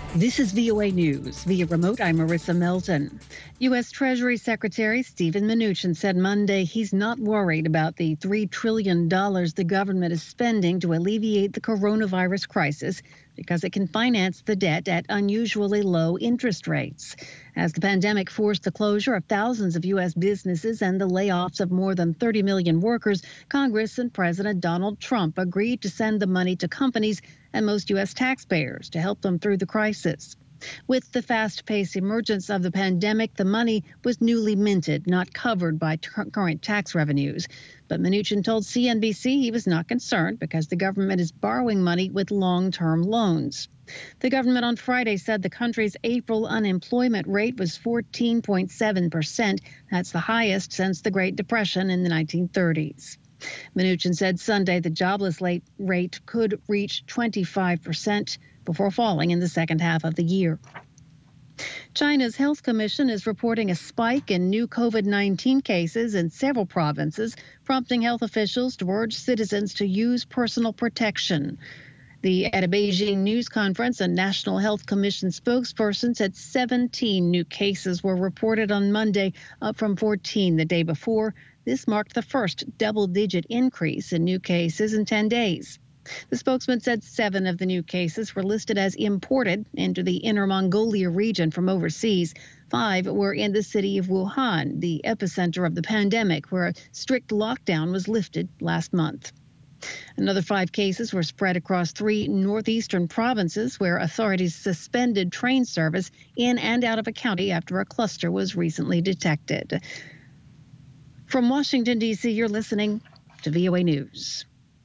This is VOA News. Via remote, I'm Marissa Melton. U.S. Treasury Secretary Steven Mnuchin said Monday he's not worried about the $3 trillion the government is spending to alleviate the coronavirus crisis because it can finance the debt at unusually low interest rates. As the pandemic forced the closure of thousands of U.S. businesses and the layoffs of more than 30 million workers, Congress and President Donald Trump agreed to send the money to companies and most U.S. taxpayers to help them through the crisis. With the fast-paced emergence of the pandemic, the money was newly minted, not covered by current tax revenues. But Mnuchin told CNBC he was not concerned because the government is borrowing money with long-term loans. The government on Friday said the country's April unemployment rate was 14.7%. That's the highest since the Great Depression in the 1930s. Mnuchin said Sunday the jobless rate could reach 25% before falling in the second half of the year. China's Health Commission is reporting a spike in new COVID-19 cases in several provinces, prompting health officials to urge citizens to use personal protection. At a Beijing news conference, a National Health Commission spokesperson said 17 new cases were reported on Monday, up from 14 the day before. This marked the first double-digit increase in new cases in 10 days. The spokesman said 7 of the new cases were listed as imported into the Inner Mongolia region from overseas. 5 were in the city of Wuhan, the epicenter of the pandemic, where a strict lockdown was lifted last month. Another 5 cases were spread across 3 northeastern provinces where authorities suspended train service in and out of a county after a cluster was recently detected. From Washington, D.C., you're listening to VOA News.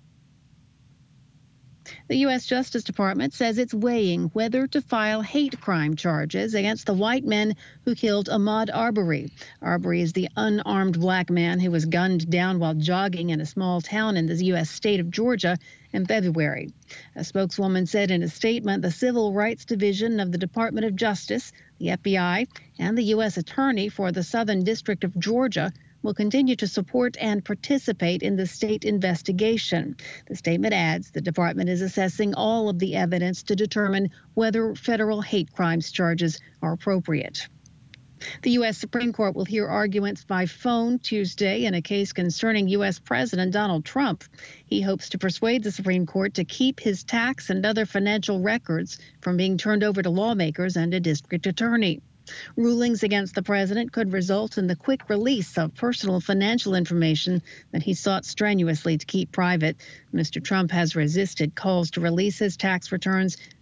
The U.S. Justice Department says it's weighing whether to file hate crime charges against the white men who killed Ahmaud Arbery. Arbery is the unarmed black man who was gunned down while jogging in a small town in the U.S. state of Georgia in February. A spokeswoman said in a statement the Civil Rights Division of the Department of Justice, the FBI, and the U.S. Attorney for the Southern District of Georgia will continue to support and participate in the state investigation. The statement adds the department is assessing all of the evidence to determine whether federal hate crimes charges are appropriate. The U.S. Supreme Court will hear arguments by phone Tuesday in a case concerning U.S. President Donald Trump. He hopes to persuade the Supreme Court to keep his tax and other financial records from being turned over to lawmakers and a district attorney. Rulings against the president could result in the quick release of personal financial information that he sought strenuously to keep private. Mr. Trump has resisted calls to release his tax returns